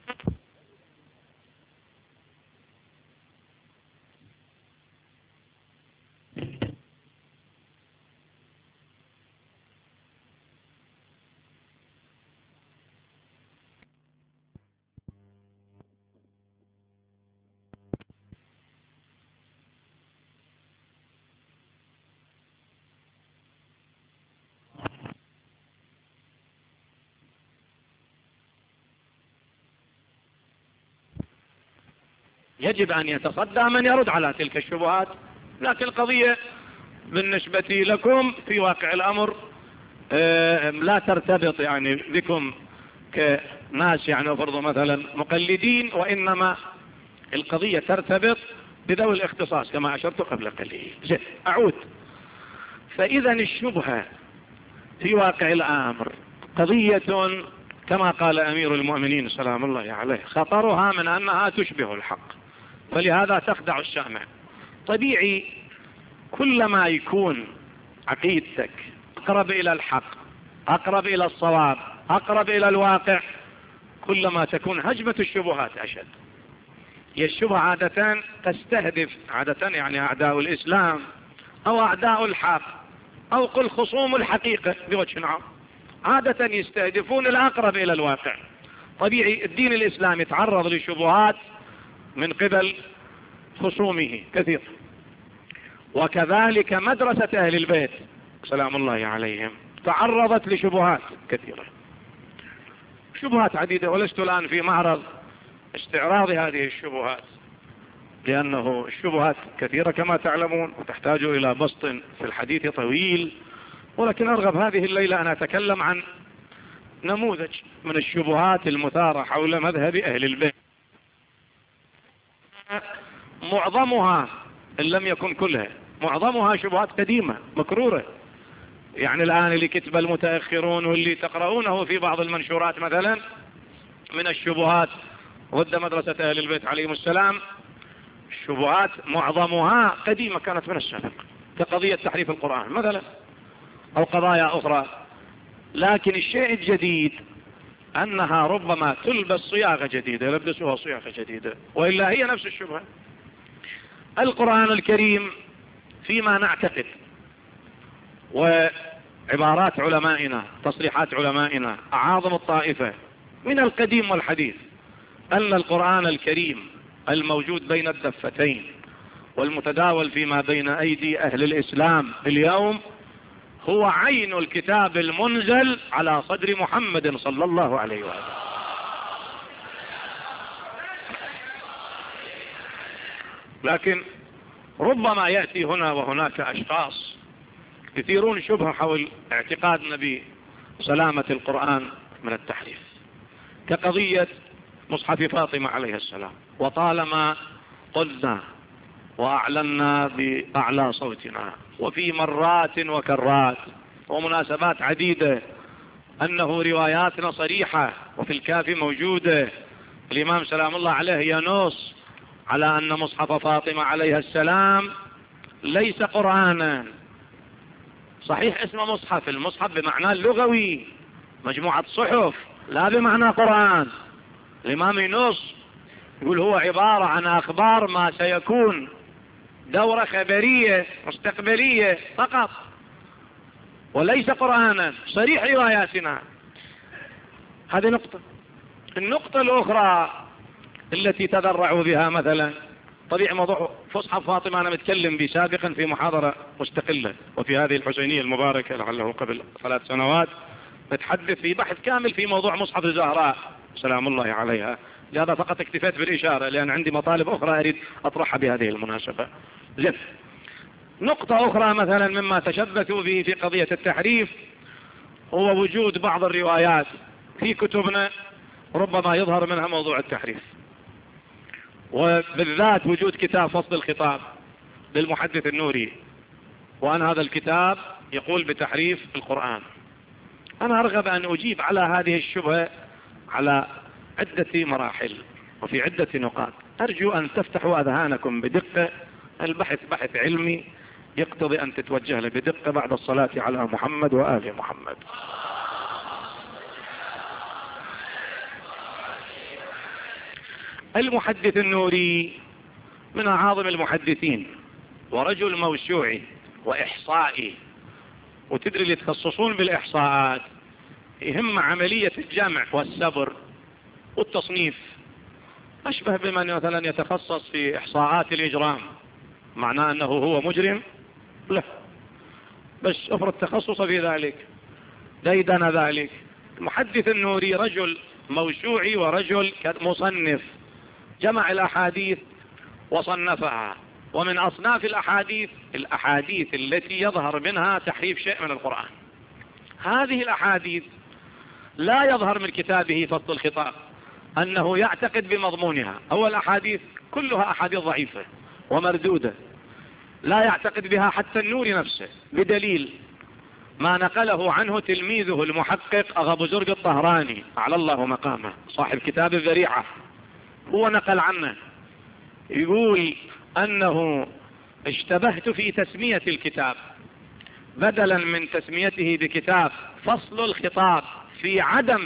يجب أن يتصدى من يرد على تلك الشبهات. لكن القضية بالنسبة لكم في واقع الأمر لا ترتبط يعني بكم كناس يعني فرضوا مثلا مقلدين، وإنما القضية ترتبط بذوي الاختصاص كما أشرت قبل قليل. أعود. فإذا الشبهة في واقع الأمر قضية كما قال أمير المؤمنين سلام الله عليه، خطرها من أنها تشبه الحق، فلهذا تخدع السامع. طبيعي كلما يكون عقيدتك أقرب إلى الحق، أقرب إلى الصواب، أقرب إلى الواقع، كلما تكون هجمة الشبهات أشد. هي الشبهة عادة تستهدف عادة يعني أعداء الإسلام أو أعداء الحق أو قل خصوم الحقيقة بوجه عام، عادة يستهدفون الأقرب إلى الواقع. طبيعي الدين الإسلامي يتعرض لشبهات من قبل خصومه كثير، وكذلك مدرسة أهل البيت سلام الله عليهم تعرضت لشبهات كثيرة، شبهات عديدة، ولست الآن في معرض استعراض هذه الشبهات، لأنه الشبهات كثيرة كما تعلمون وتحتاج إلى بسط في الحديث طويل. ولكن أرغب هذه الليلة أن أتكلم عن نموذج من الشبهات المثارة حول مذهب أهل البيت، معظمها إن لم يكن كلها، معظمها شبهات قديمة مكرورة. يعني الآن اللي كتب المتأخرون واللي تقرؤونه في بعض المنشورات مثلا من الشبهات ضد مدرسة أهل البيت عليهم السلام، الشبهات معظمها قديمة كانت من السابق، كقضية تحريف القرآن مثلا أو قضايا أخرى. لكن الشيء الجديد أنها ربما تلبس صياغة جديدة، يلبسوها صياغة جديدة، وإلا هي نفس الشبهة. القرآن الكريم فيما نعتقد وعبارات علمائنا، تصريحات علمائنا أعاظم الطائفة من القديم والحديث، أن القرآن الكريم الموجود بين الدفتين والمتداول فيما بين أيدي أهل الإسلام اليوم هو عين الكتاب المنزل على صدر محمد صلى الله عليه وآله. لكن ربما يأتي هنا وهناك أشخاص يثيرون شبهة حول اعتقادنا بسلامة القرآن من التحريف، كقضية مصحف فاطمة عليه السلام. وطالما قلنا وأعلنا بأعلى صوتنا وفي مرات وكرات ومناسبات عديدة أنه رواياتنا صريحة، وفي الكافي موجودة الإمام سلام الله عليه ينص على أن مصحف فاطمة عليه السلام ليس قرآنا. صحيح اسمه مصحف، المصحف بمعنى اللغوي مجموعة صحف، لا بمعنى قرآن. الإمام ينص يقول هو عبارة عن أخبار ما سيكون، دورة خبرية مستقبلية فقط، وليس قرآنا. صريح رواياتنا. هذه نقطة. النقطة الأخرى التي تذرعوا بها مثلا طبيعي موضوع مصحف فاطمة أنا متكلم به سابقا في محاضرة مستقلة، وفي هذه الحسينية المباركة لعله قبل 3 سنوات نتحدث في بحث كامل في موضوع مصحف الزهراء سلام الله عليها. لهذا فقط اكتفيت بالإشارة لأن عندي مطالب أخرى أريد أطرحها بهذه المناسبة. زين. نقطة أخرى مثلا مما تشبثوا به في قضية التحريف هو وجود بعض الروايات في كتبنا ربما يظهر منها موضوع التحريف، وبالذات وجود كتاب فصل الخطاب للمحدث النوري، وأن هذا الكتاب يقول بتحريف القرآن. أنا أرغب أن أجيب على هذه الشبهة على عدة مراحل وفي عدة نقاط. أرجو أن تفتحوا أذهانكم بدقة. البحث بحث علمي يقتضي أن تتوجه له بدقة بعد الصلاة على محمد وآل محمد. المحدث النوري من أعاظم المحدثين، ورجل موسوعي وإحصائي، وتدري اللي يتخصصون بالإحصاءات يهم عملية الجمع والسبر والتصنيف. أشبه بمن مثلا يتخصص في إحصاءات الإجرام، معناه أنه هو مجرم؟ لا، بس أفرض تخصص في ذلك، ديدن ذلك. المحدث النوري رجل موسوعي ورجل مصنف، جمع الأحاديث وصنفها. ومن أصناف الأحاديث التي يظهر منها تحريف شيء من القرآن. هذه الأحاديث لا يظهر من كتابه فصل الخطاب أنه يعتقد بمضمونها. أول أحاديث كلها أحاديث ضعيفة ومردودة، لا يعتقد بها حتى النوري نفسه، بدليل ما نقله عنه تلميذه المحقق أغا زرق الطهراني على الله مقامه صاحب كتاب الذريعة. هو نقل عنه يقول أنه اشتبهت في تسمية الكتاب، بدلا من تسميته بكتاب فصل الخطاب في عدم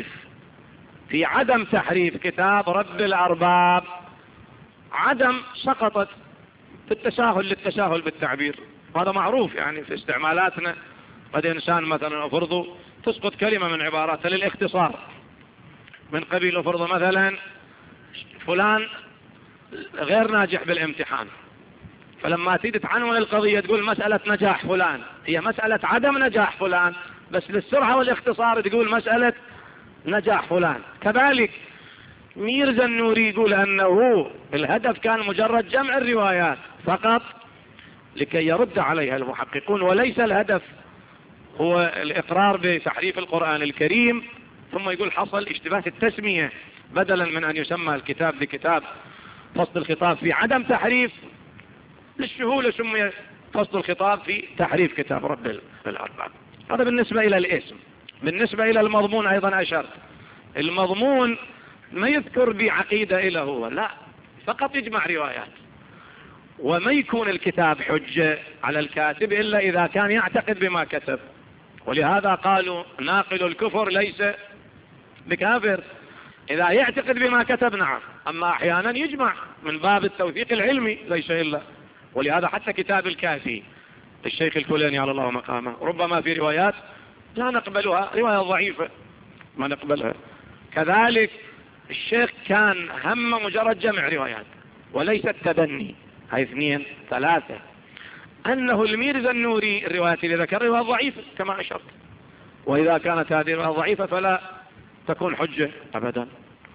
تحريف كتاب رب الأرباب، عدم سقطت في التساهل للتساهل بالتعبير. هذا معروف يعني في استعمالاتنا. قد إنسان مثلا أفرضه تسقط كلمة من عباراته للاختصار، من قبيل أفرضه مثلا فلان غير ناجح بالامتحان، فلما تيجي تعنون القضية تقول مسألة نجاح فلان، هي مسألة عدم نجاح فلان، بس للسرعة والاختصار تقول مسألة نجاح فلان. كذلك ميرزا النوري يقول أنه الهدف كان مجرد جمع الروايات فقط لكي يرد عليها المحققون، وليس الهدف هو الإقرار بتحريف القرآن الكريم ثم يقول حصل اشتباه التسمية، بدلا من أن يسمى الكتاب بكتاب فصل الخطاب في عدم تحريف، للسهولة سمي فصل الخطاب في تحريف كتاب رب الأرباب. هذا بالنسبة إلى الاسم. بالنسبة إلى المضمون أيضا أشرت، المضمون ما يذكر بعقيدة إلا هو، لا، فقط يجمع روايات، وما يكون الكتاب حجة على الكاتب إلا إذا كان يعتقد بما كتب. ولهذا قالوا ناقل الكفر ليس بكافر، إذا يعتقد بما كتب نعم، أما أحيانا يجمع من باب التوثيق العلمي ليس إلا. ولهذا حتى كتاب الكافي الشيخ الكليني على الله مقامه ربما في روايات لا نقبلها، رواية ضعيفة ما نقبلها. كذلك الشيخ كان هم مجرد جمع روايات وليس التبني. هاي 2 3 أنه الميرزا النوري الروايات اللي ذكر رواية ضعيفة كما أشرت، وإذا كانت هذه الرواية ضعيفة فلا تكون حجة أبدا.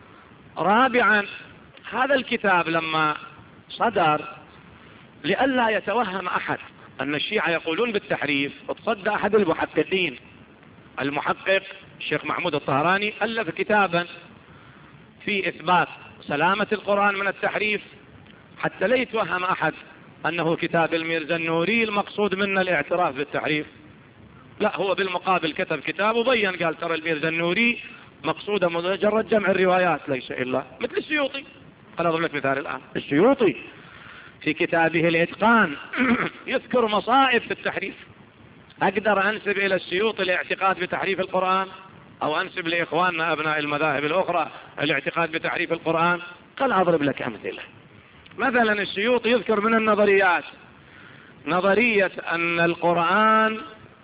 رابعا هذا الكتاب لما صدر لئلا يتوهم أحد أن الشيعة يقولون بالتحريف، اتصدى أحد المحققين المحقق الشيخ محمود الطهراني ألف كتابا في إثبات سلامة القرآن من التحريف، حتى لا يتوهم أحد أنه كتاب الميرزا النوري المقصود منه الاعتراف بالتحريف، لا، هو بالمقابل كتب كتاب وبين قال ترى الميرزا النوري مقصوده مجرد جمع الروايات ليس إلا، مثل السيوطي. أنا أضرب لك مثال الآن، السيوطي في كتابه الإتقان يذكر مصائب في التحريف. أقدر أنسب إلى السيوطي الاعتقاد بتحريف القرآن، أو أنسب لإخواننا أبناء المذاهب الأخرى الاعتقاد بتحريف القرآن؟ قال أضرب لك أمثلة. مثلا السيوطي يذكر من النظريات نظرية أن القرآن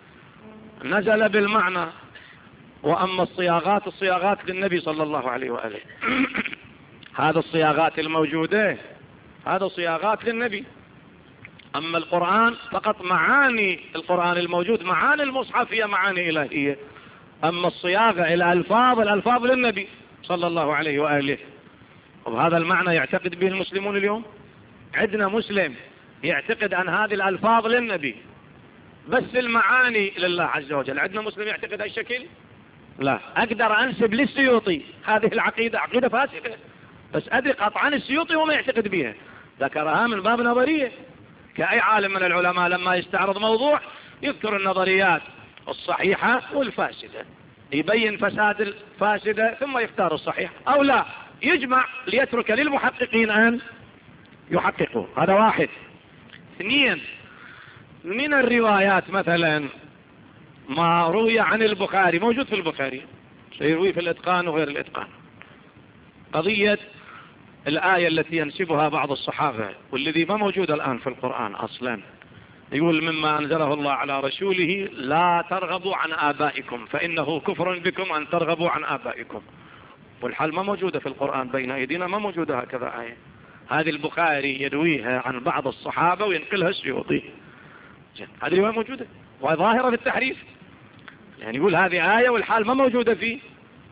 نزل بالمعنى، وأما الصياغات للنبي صلى الله عليه وآله. هذا الصياغات الموجودة هذا صياغات للنبي، أما القرآن فقط معاني القرآن الموجود، معاني المصحف هي معاني إلهية، أما الصياغة إلى الألفاظ للنبي صلى الله عليه وآله. وهذا المعنى يعتقد به المسلمون اليوم. عندنا مسلم يعتقد أن هذه الألفاظ للنبي بس المعاني لله عز وجل. عندنا مسلم يعتقد أي شكل؟ لا. أقدر أنسب للسيوطي هذه العقيدة، عقيدة فاسدة، بس أدري قطعا السيوطي وما يعتقد بها، ذكرها من باب نظرية. كأي عالم من العلماء لما يستعرض موضوع يذكر النظريات الصحيحة والفاسدة، يبين فساد الفاسدة ثم يختار الصحيح، أو لا يجمع ليترك للمحققين أن يحققوا. هذا 1. 2 من الروايات مثلا ما روي عن البخاري، موجود في البخاري، سيروي في الإتقان وغير الإتقان، قضية الآية التي ينسبها بعض الصحابة والذي ما موجود الآن في القرآن أصلا، يقول مما أنزله الله على رسوله لا ترغبوا عن آبائكم فإنه كفر بكم أن ترغبوا عن آبائكم، والحال ما موجودة في القرآن بين أيدينا، ما موجودة هكذا آية. هذه البخاري يرويها عن بعض الصحابة وينقلها السيوطي، هذه رواية موجودة وظاهرة في التحريف، يعني يقول هذه آية والحال ما موجودة في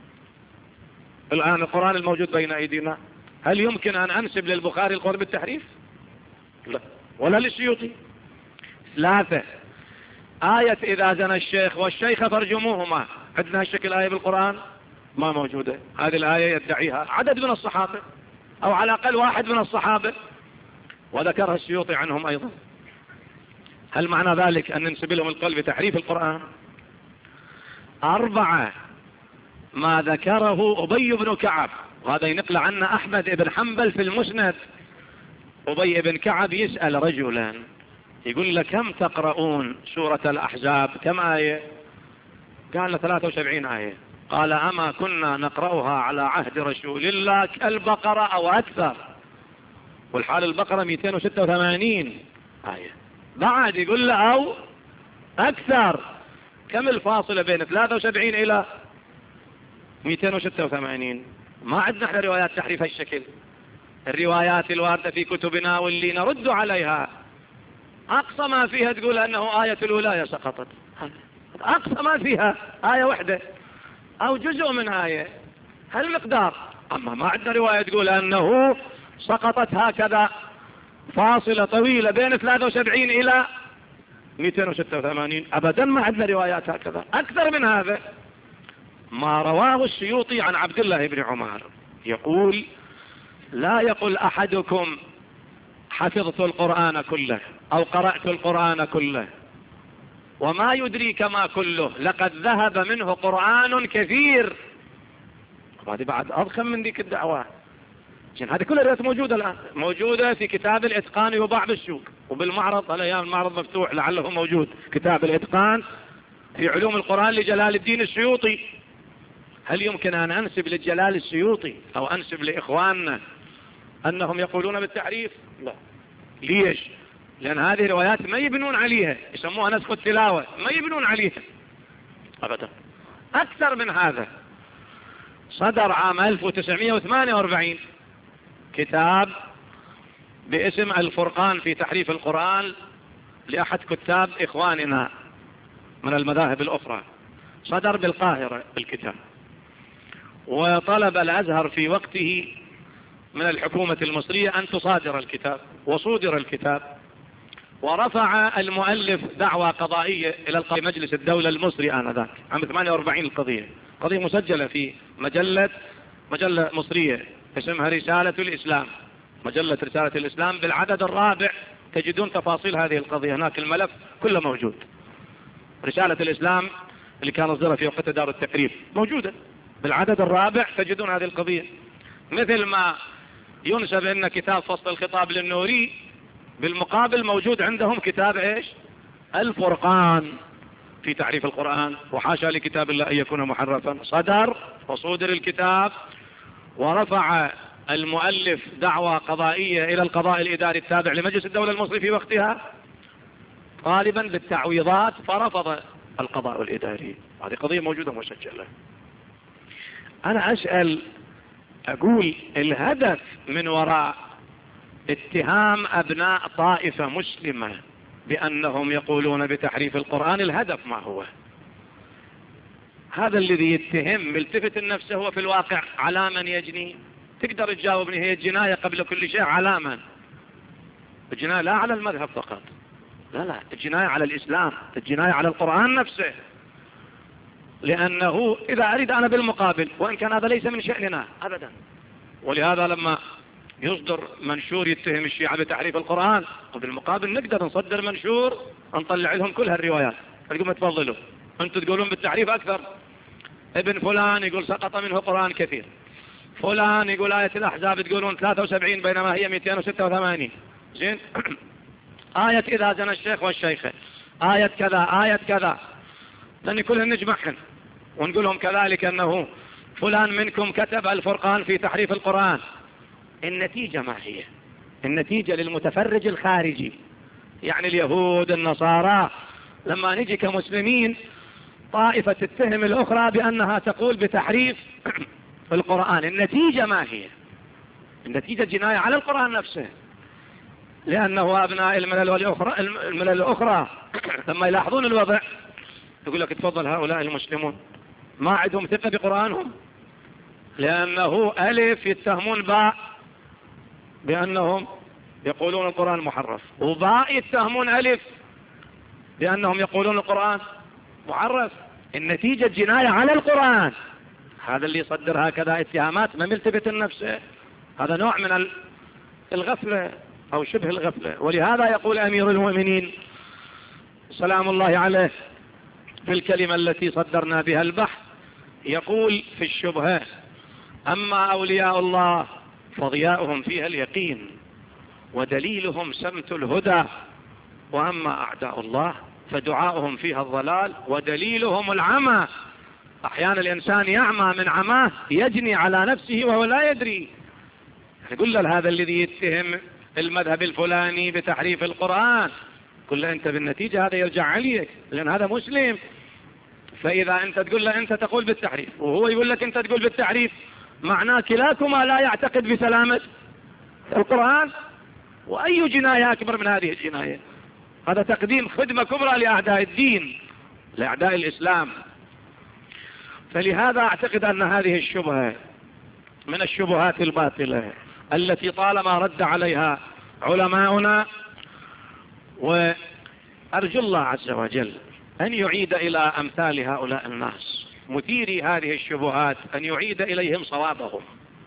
الآن القرآن الموجود بين أيدينا. هل يمكن أن أنسب للبخاري القول بالتحريف؟ لا، ولا للسيوطي. 3 آية إذا زنى الشيخ والشيخ فارجموهما، عندنا هالشكل آية بالقرآن ما موجودة. هذه الآية يدعيها عدد من الصحابة، أو على الأقل 1 من الصحابة، وذكرها السيوطي عنهم أيضا. هل معنى ذلك أن ننسب لهم القول بتحريف القرآن؟ 4 ما ذكره أبي بن كعب، وهذا ينقل عنا أحمد بن حنبل في المسند. أبي بن كعب يسأل رجلا يقول له كم تقرؤون سورة الأحزاب، كم آية؟ قال له 73 آية. قال أما كنا نقرأها على عهد رسول الله كالبقرة أو أكثر، والحال البقرة 286 آية، بعد يقول له أو أكثر. كم الفاصلة بين 73 إلى 286؟ ما عندنا احنا روايات تحريف هالشكل. الروايات الواردة في كتبنا واللي نرد عليها أقصى ما فيها تقول أنه آية الولاية سقطت، أقصى ما فيها آية واحدة أو جزء من آية، هالمقدار. أما ما عندنا رواية تقول أنه سقطت هكذا فاصلة طويلة بين 73 إلى 286، أبدا ما عندنا روايات هكذا. أكثر من هذا ما رواه السيوطي عن عبد الله بن عمر، يقول: لا يقل أحدكم حفظت القرآن كله أو قرأت القرآن كله وما يدريك ما كله، لقد ذهب منه قرآن كثير. وهذه بعد أضخم من ذيك الدعوة. هذه كلها روايات موجودة الآن، موجودة في كتاب الإتقان، يباع بالسوق وبالمعرض الأيام، المعرض مفتوح لعله موجود، كتاب الإتقان في علوم القرآن لجلال الدين السيوطي. هل يمكن أن أنسب لجلال السيوطي أو أنسب لإخواننا أنهم يقولون بالتحريف؟ لا. ليش؟ لأن هذه روايات ما يبنون عليها، يسموها نسخ التلاوة، ما يبنون عليها أبدا. أكثر من هذا، صدر عام 1948 كتاب باسم الفرقان في تحريف القرآن لأحد كتاب إخواننا من المذاهب الأخرى، صدر بالقاهرة الكتاب، وطلب الأزهر في وقته من الحكومة المصرية أن تصادر الكتاب، وصودر الكتاب، ورفع المؤلف دعوى قضائية إلى مجلس الدولة المصري آنذاك عام 48. القضية قضية مسجلة في مجلة مصرية اسمها رسالة الإسلام، مجلة رسالة الإسلام بالعدد الرابع، تجدون تفاصيل هذه القضية هناك، الملف كله موجود. رسالة الإسلام اللي كان أصدرها في وقت دار التقريب موجودة بالعدد الرابع، تجدون هذه القضية. مثل ما ينسب أن كتاب فصل الخطاب للنوري، بالمقابل موجود عندهم كتاب إيش؟ الفرقان في تعريف القرآن، وحاشا لكتاب الله أن يكون محرفا. صدر وصودر الكتاب، ورفع المؤلف دعوى قضائية إلى القضاء الإداري التابع لمجلس الدولة المصري في وقتها طالبا بالتعويضات، فرفض القضاء الإداري. هذه قضية موجودة مسجلة. أنا أسأل، أقول الهدف من وراء اتهام أبناء طائفة مسلمة بأنهم يقولون بتحريف القرآن، الهدف ما هو؟ هذا الذي يتهم ملتفت النفس هو في الواقع على من يجني؟ تقدر تجاوبني هي الجناية قبل كل شيء على من؟ الجناية لا على المذهب فقط، لا، الجناية على الإسلام، الجناية على القرآن نفسه. لأنه إذا أريد أنا بالمقابل، وإن كان هذا ليس من شأننا أبدا، ولهذا لما يصدر منشور يتهم الشيعة بتحريف القرآن، وبالمقابل نقدر نصدر منشور نطلع لهم كل هالروايات، نقول تفضلوا أنتم تقولون بالتحريف أكثر. ابن فلان يقول سقط منه قرآن كثير، فلان يقول آية الأحزاب تقولون 73 بينما هي 286، زين. آية إذا زنى الشيخ والشيخة، آية كذا، آية كذا، لأن كلهم نجمعهم ونقولهم كذلك أنه فلان منكم كتب الفرقان في تحريف القرآن. النتيجة ما هي؟ النتيجة للمتفرج الخارجي، يعني اليهود النصارى، لما نجي كمسلمين طائفة تتهم الأخرى بأنها تقول بتحريف القرآن، النتيجة ما هي؟ النتيجة جناية على القرآن نفسه، لأنه أبناء الملل الأخرى لما يلاحظون الوضع يقول لك تفضل هؤلاء المسلمون ما عندهم ثقة بقرآنهم، لأنه ألف يتهمون باء بأنهم يقولون القرآن محرف، وباء يتهمون ألف بأنهم يقولون القرآن محرف. النتيجة جناية على القرآن. هذا اللي يصدر هكذا اتهامات ما ملتفت النفس، هذا نوع من الغفلة أو شبه الغفلة. ولهذا يقول أمير المؤمنين سلام الله عليه في الكلمة التي صدرنا بها البحث، يقول في الشبهة: أما أولياء الله فضياؤهم فيها اليقين ودليلهم سمت الهدى، وأما أعداء الله فدعاؤهم فيها الضلال ودليلهم العمى. أحيانا الإنسان يعمى من عماه يجني على نفسه وهو لا يدري. يقول له هذا الذي يتهم المذهب الفلاني بتحريف القرآن، قل له أنت بالنتيجة هذا يرجع عليك، لأن هذا مسلم. فإذا أنت تقول له أنت تقول بالتحريف وهو يقول لك أنت تقول بالتحريف، معناه كلاكما لا يعتقد بسلامة القرآن. وأي جناية أكبر من هذه الجناية؟ هذا تقديم خدمة كبرى لأعداء الدين، لأعداء الإسلام. فلهذا أعتقد أن هذه الشبهة من الشبهات الباطلة التي طالما رد عليها علماؤنا، وأرجو الله عز وجل أن يعيد إلى أمثال هؤلاء الناس مثيري هذه الشبهات أن يعيد إليهم صوابهم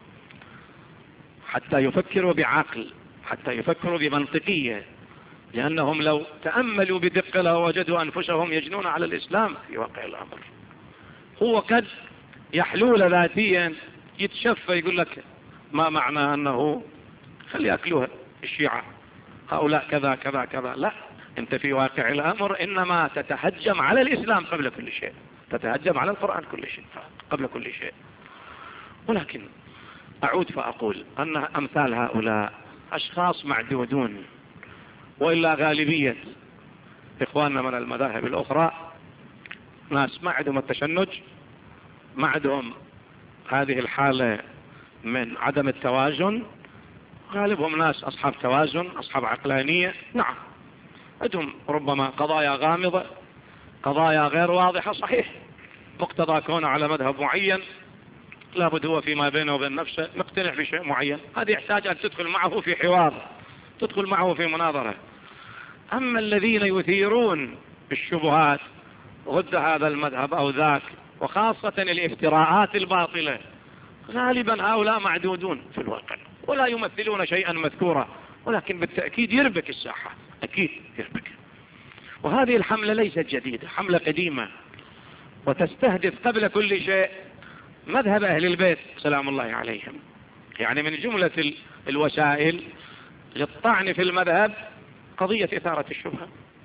حتى يفكروا بعقل، حتى يفكروا بمنطقية، لأنهم لو تأملوا بدقة لوجدوا أنفسهم يجنون على الإسلام في واقع الأمر. هو قد يحلول ذاتيا، يتشفى يقول لك ما معنى أنه خلي يأكلوها الشيعة هؤلاء كذا كذا كذا. لا، أنت في واقع الأمر إنما تتهجم على الإسلام قبل كل شيء، تتهجم على القرآن كل شيء قبل كل شيء. ولكن أعود فأقول أن أمثال هؤلاء أشخاص معدودون، وإلا غالبية إخواننا من المذاهب الأخرى ناس ما عندهم التشنج، ما عندهم هذه الحالة من عدم التوازن، غالبهم ناس أصحاب توازن، أصحاب عقلانية. نعم عندهم ربما قضايا غامضة، قضايا غير واضحة، صحيح، مقتضى كونه على مذهب معين لابد هو فيما بينه وبين نفسه مقتنع بشيء معين، هذا يحتاج أن تدخل معه في حوار، تدخل معه في مناظرة. أما الذين يثيرون الشبهات ضد هذا المذهب أو ذاك، وخاصة الافتراءات الباطلة، غالبا هؤلاء معدودون في الواقع ولا يمثلون شيئا مذكورا، ولكن بالتأكيد يربك الساحة، أكيد يربك. وهذه الحملة ليست جديدة، حملة قديمة، وتستهدف قبل كل شيء مذهب أهل البيت سلام الله عليهم. يعني من جملة الوسائل للطعن في المذهب قضية إثارة الشبهة،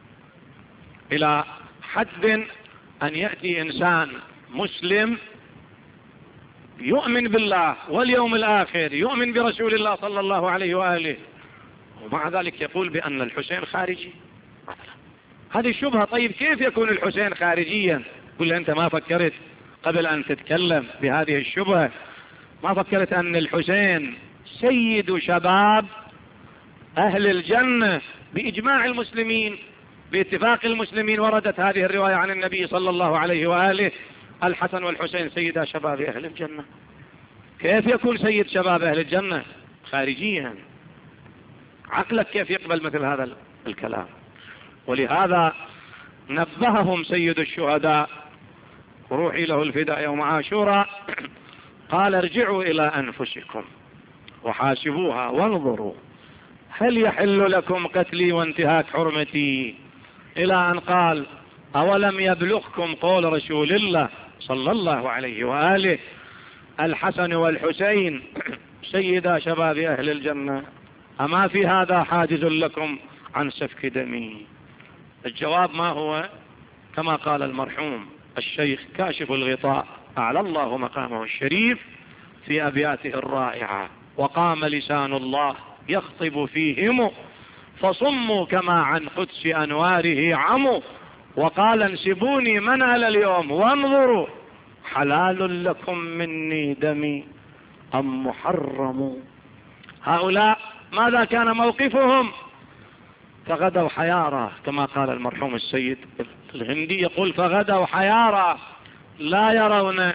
إلى حد أن يأتي إنسان مسلم يؤمن بالله واليوم الآخر، يؤمن برسول الله صلى الله عليه وآله، ومع ذلك يقول بأن الحسين خارجي مثلا. هذه الشبهة. طيب كيف يكون الحسين خارجيا؟ قل أنت ما فكرت قبل أن تتكلم بهذه الشبهة، ما فكرت أن الحسين سيد شباب أهل الجنة بإجماع المسلمين، باتفاق المسلمين، وردت هذه الرواية عن النبي صلى الله عليه وآله: الحسن والحسين سيدا شباب أهل الجنة. كيف يكون سيد شباب أهل الجنة خارجيا؟ عقلك كيف يقبل مثل هذا الكلام؟ ولهذا نبههم سيد الشهداء وروحي له الفداء يوم عاشوراء، قال: ارجعوا إلى أنفسكم وحاسبوها وانظروا هل يحل لكم قتلي وانتهاك حرمتي، إلى أن قال: أولم يبلغكم قول رسول الله صلى الله عليه وآله: الحسن والحسين سيدا شباب أهل الجنة، أما في هذا حاجز لكم عن سفك دمي؟ الجواب ما هو؟ كما قال المرحوم الشيخ كاشف الغطاء أعلى الله مقامه الشريف في أبياته الرائعة: وقام لسان الله يخطب فيهم فصموا كما عن قدس أنواره عموا، وقال: انسبوني منال اليوم وانظروا حلال لكم مني دمي أم محرم. هؤلاء ماذا كان موقفهم؟ فغدوا حيارى، كما قال المرحوم السيد الهندي، يقول: فغدوا حيارى لا يرون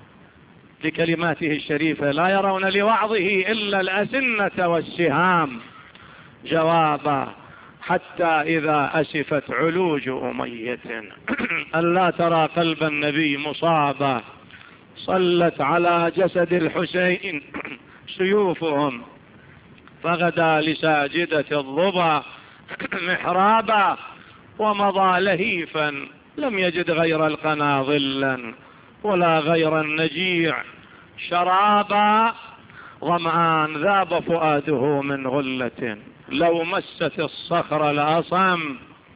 لكلماته الشريفة، لا يرون لوعظه إلا الأسنة والسهام جوابا، حتى إذا أسفت علوج أمية ألا ترى قلب النبي مصابا، صلت على جسد الحسين سيوفهم فغدا لساجدة الضبا محرابا، ومضى لهيفا لم يجد غير القنا ظلا ولا غير النجيع شرابا، ظمآن ذاب فؤاده من غلة لو مست الصخر لأصم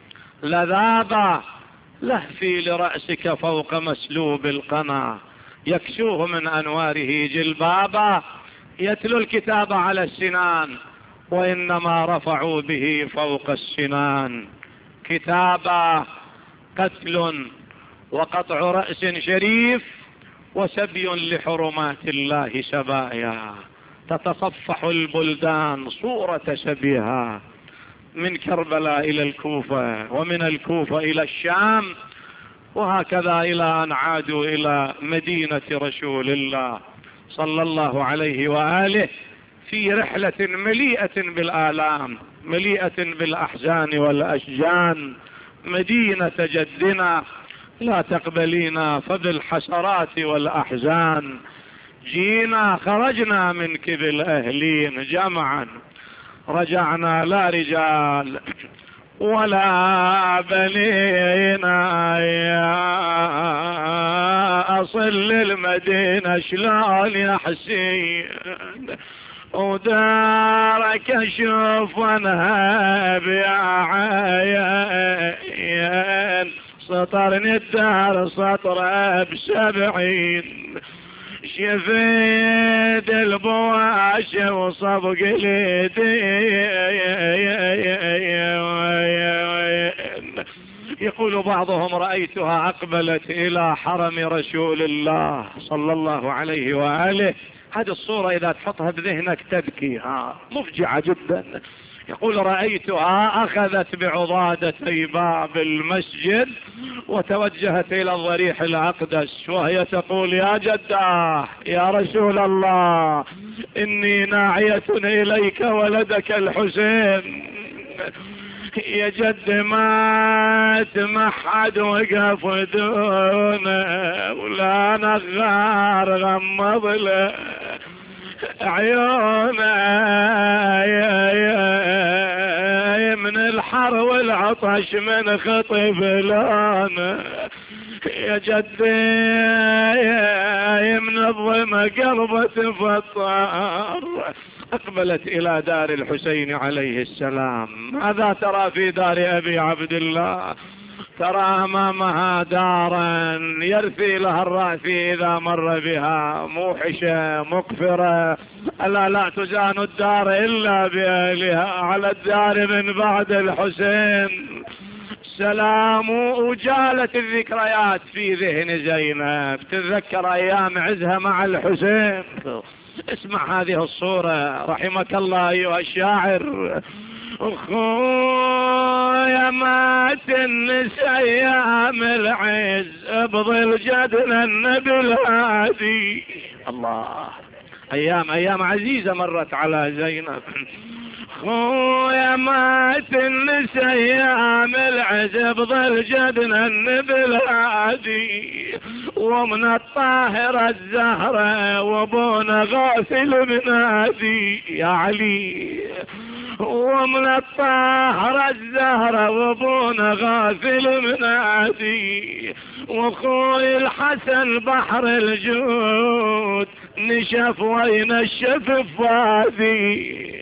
لذابا، لهفي لرأسك فوق مسلوب القنا يكسوه من أنواره جلبابا، يتلو الكتاب على السنان وإنما رفعوا به فوق السنان كتابا، قتل وقطع رأس شريف وسبي لحرمات الله سبايا، تتصفح البلدان صورة سبيها من كربلاء إلى الكوفة ومن الكوفة إلى الشام، وهكذا إلى أن عادوا إلى مدينة رسول الله صلى الله عليه وآله في رحلة مليئة بالآلام، مليئة بالأحزان والأشجان، مدينة جدنا لا تقبلينا فبالحسرات والأحزان جينا خرجنا منك بالأهلين جمعا رجعنا لا رجال ولا بنينا يا أصل المدينة شلون يا حسين ودارك اشوف انهب يا عين سطرني الدار سطر ب70 شفيد البواش وصبق اليدين. يقول بعضهم رأيتها أقبلت إلى حرم رسول الله صلى الله عليه وآله. هذه الصورة إذا تحطها بذهنك تبكي، مفجعة جدا. يقول رأيتها أخذت بعضادتي باب المسجد وتوجهت إلى الضريح الأقدس وهي تقول يا جداه يا رسول الله إني ناعية إليك ولدك الحسين. يا جد مات ما حد وقف دونه ولا نغار غمض له عيونه من الحر والعطش من خطف لونه. يا جدي من الظلمة قلبه تفطر. أقبلت إلى دار الحسين عليه السلام. ماذا ترى في دار أبي عبد الله؟ ترى أمامها دارا يرثي لها الرأثي إذا مر بها، موحشة مقفرة. ألا لا تزان الدار إلا بأهلها. على الدار من بعد الحسين سلام. وجالت الذكريات في ذهن زينب، تتذكر أيام عزها مع الحسين. اسمع هذه الصورة رحمك الله أيها الشاعر. أخويا مات النساء أيام العز بظل جدنا النبي الهادي. الله، أيام عزيزة مرت على زينب. خويا مات النساء أيام العز بظل جدنا النبي الهادي ومن الطاهرة الزهرة وابونا غافل منادي يا علي. ومن الطاهرة الزهرة وابونا غافل منادي واخوي الحسن بحر الجود نشف وينشف فادي.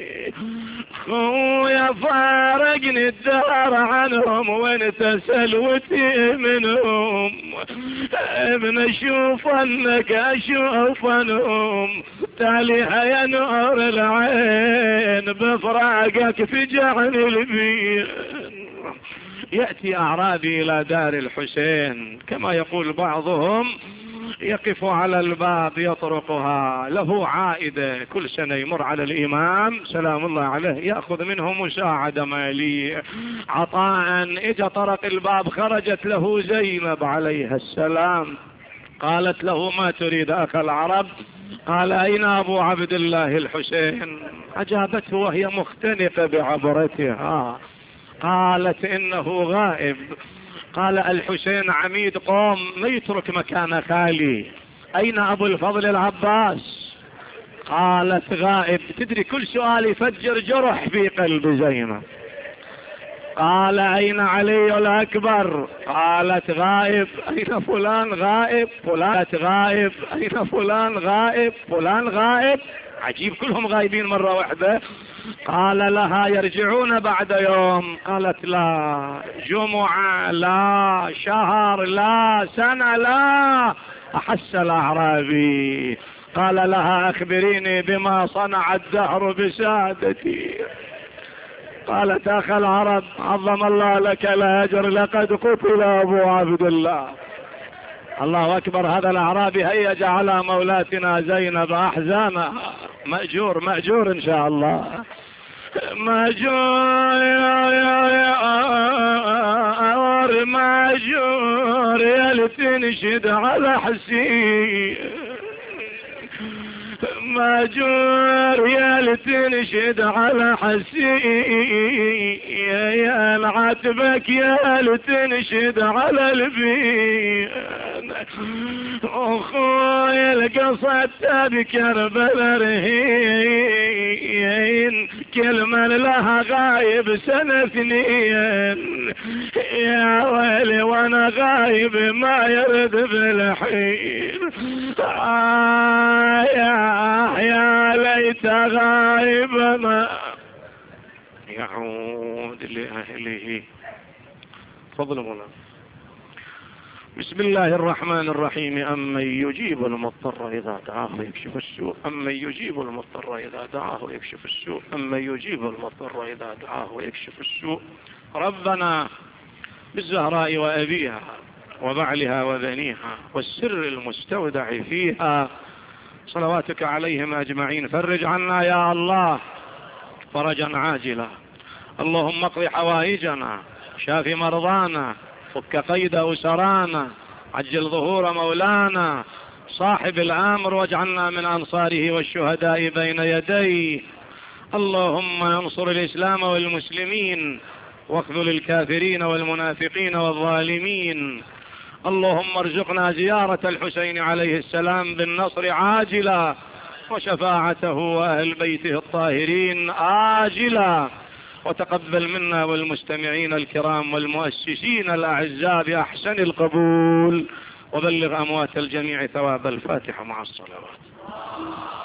خويا فارقني الدار عنهم وانت سلوتي منهم. ابن اشوف انك اشوف انهم تاليها يا نور العين بفراقك في جعل البين. يأتي أعرابي إلى دار الحسين كما يقول بعضهم، يقف على الباب يطرقها. له عائدة كل سنة يمر على الإمام سلام الله عليه يأخذ منه مساعدة مالية عطاء. إجا طرق الباب خرجت له زينب عليها السلام. قالت له ما تريد أخ العرب؟ قال أين أبو عبد الله الحسين؟ أجابته وهي مختنقة بعبرتها. قالت إنه غائب. قال الحسين عميد قوم ما يترك مكان خالي. أين أبو الفضل العباس؟ قالت غائب. تدري كل سؤال يفجر جرح في قلب زينب. قال أين علي الأكبر؟ قالت غائب. أين فلان؟ غائب. فلان غائب. أين فلان؟ غائب. فلان غائب. عجيب كلهم غايبين مرة واحدة. قال لها يرجعون بعد يوم. قالت لا. جمعة لا. شهر لا. سنة لا. أحس الأعرابي. قال لها أخبريني بما صنع الدهر بسادتي. قالت أخ العرب عظم الله لك الأجر لقد قتل أبو عبد الله. الله أكبر. هذا الأعرابي هيج على مولاتنا زينب أحزانها. مأجور إن شاء الله. مأجور يا تنشد على حسين. مأجور يا تنشد على حسين. يا كاتبك يا لتنشد على البين، اخويا القصد بكربلاء رهين، كل من لها غايب سنة اثنين، يا ويلي وانا غايب ما يرد بالحين، يا ليت غايبنا يعود لأهله. فضل مولانا. بسم الله الرحمن الرحيم. أمن يجيب المضطر إذا دعاه يكشف السوء، أمن يجيب المضطر إذا دعاه يكشف السوء، أمن يجيب المضطر إذا دعاه يكشف السوء. ربنا بالزهراء وأبيها وبعلها وبنيها والسر المستودع فيها صلواتك عليهم أجمعين، فرج عنا يا الله فرجا عاجلا. اللهم اقض حوائجنا، شاف مرضانا، فك قيد أسرانا، عجل ظهور مولانا صاحب الأمر، واجعلنا من أنصاره والشهداء بين يديه. اللهم انصر الإسلام والمسلمين واخذل الكافرين والمنافقين والظالمين. اللهم ارزقنا زيارة الحسين عليه السلام بالنصر عاجلا، وشفاعته وأهل بيته الطاهرين آجلا، وتقبل منا والمستمعين الكرام والمؤسسين الأعزاء بأحسن القبول، وبلغ أموات الجميع ثواب الفاتحة مع الصلوات.